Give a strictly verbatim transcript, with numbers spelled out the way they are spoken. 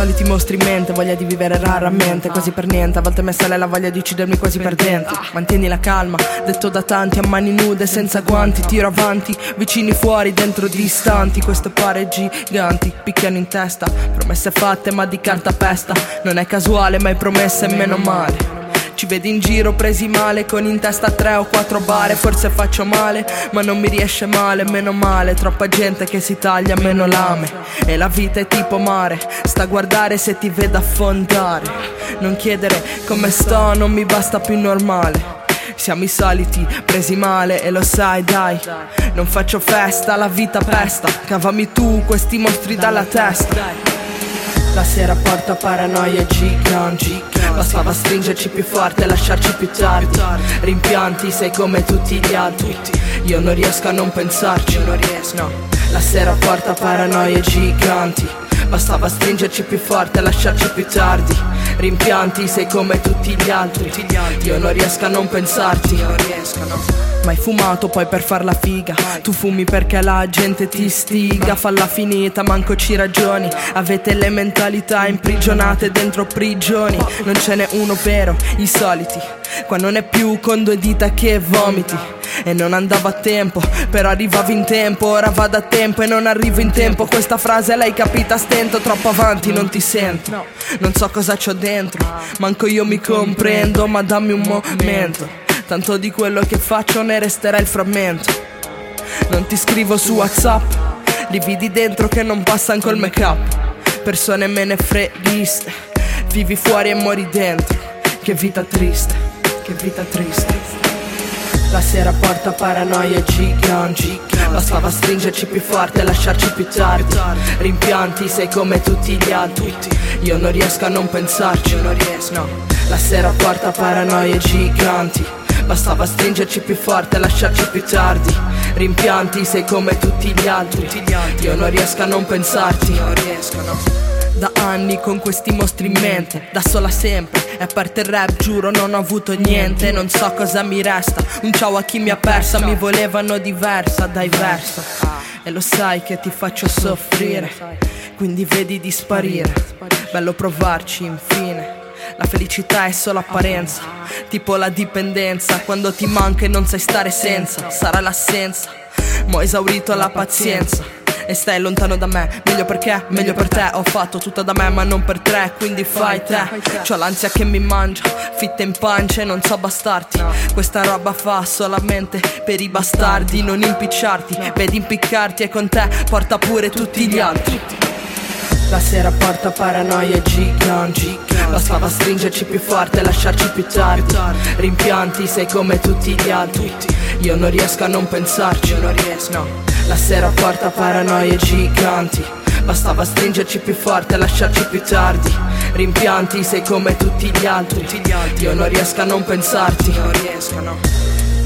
soliti mostri in mente, voglia di vivere raramente, quasi per niente. A volte me sale la voglia di uccidermi quasi per dentro. Mantieni la calma, detto da tanti, a mani nude, senza guanti. Tiro avanti, vicini fuori, dentro distanti. Queste pare giganti, picchiano in testa. Promesse fatte ma di carta pesta. Non è casuale, mai promesse, meno male. Ci vedi in giro presi male, con in testa tre o quattro bare. Forse faccio male, ma non mi riesce male, meno male. Troppa gente che si taglia, meno lame. E la vita è tipo mare, sta a guardare se ti vede affondare. Non chiedere come sto, non mi basta più normale. Siamo i soliti, presi male e lo sai dai. Non faccio festa, la vita pesta. Cavami tu questi mostri dalla testa. La sera porta paranoia giganti. Bastava stringerci più forte e lasciarci più tardi. Rimpianti, sei come tutti gli altri. Io non riesco a non pensarci, non riesco, no. La sera porta paranoie giganti. Bastava stringerci più forte e lasciarci più tardi. Rimpianti, sei come tutti gli altri. Io non riesco a non pensarti, non riesco, no. Ma hai fumato poi per far la figa. Tu fumi perché la gente ti stiga. Falla finita, manco ci ragioni. Avete le mentalità imprigionate dentro prigioni. Non ce n'è uno vero, i soliti. Qua non è più con due dita che vomiti. E non andavo a tempo, però arrivavo in tempo. Ora vado a tempo e non arrivo in tempo. Questa frase l'hai capita a stento. Troppo avanti non ti sento. Non so cosa c'ho dentro, manco io mi comprendo. Ma dammi un momento, tanto di quello che faccio ne resterà il frammento. Non ti scrivo su WhatsApp, li vedi dentro che non passano col make up. Persone me ne freghiste, vivi fuori e muori dentro. Che vita triste, che vita triste. La sera porta paranoie giganti. Bastava stringerci più forte e lasciarci più tardi. Rimpianti, sei come tutti gli altri. Io non riesco a non pensarci, non riesco, no. La sera porta paranoie giganti. Bastava stringerci più forte e lasciarci più tardi. Rimpianti, sei come tutti gli altri. Io non riesco a non pensarti, non riesco, no. Da anni con questi mostri in mente, da sola sempre. E a parte il rap giuro non ho avuto niente. Non so cosa mi resta, un ciao a chi mi ha persa. Mi volevano diversa, dai versa. E lo sai che ti faccio soffrire, quindi vedi di sparire. Bello provarci infine. La felicità è solo apparenza, tipo la dipendenza. Quando ti manca e non sai stare senza. Sarà l'assenza, mo' ho esaurito la pazienza. E stai lontano da me, meglio perché, meglio per te. Ho fatto tutto da me ma non per tre, quindi fai te. C'ho l'ansia che mi mangia, fitta in pancia e non so bastarti. Questa roba fa solamente per i bastardi. Non impicciarti, vedi impiccarti e con te porta pure tutti gli altri. La sera porta paranoie giganti. Bastava stringerci più forte e lasciarci più tardi. Rimpianti, sei come tutti gli altri. Io non riesco a non pensarci, non riesco, no. La sera porta paranoie giganti. Bastava stringerci più forte e lasciarci più tardi. Rimpianti, sei come tutti gli altri. Io non riesco a non pensarti, non riesco, no.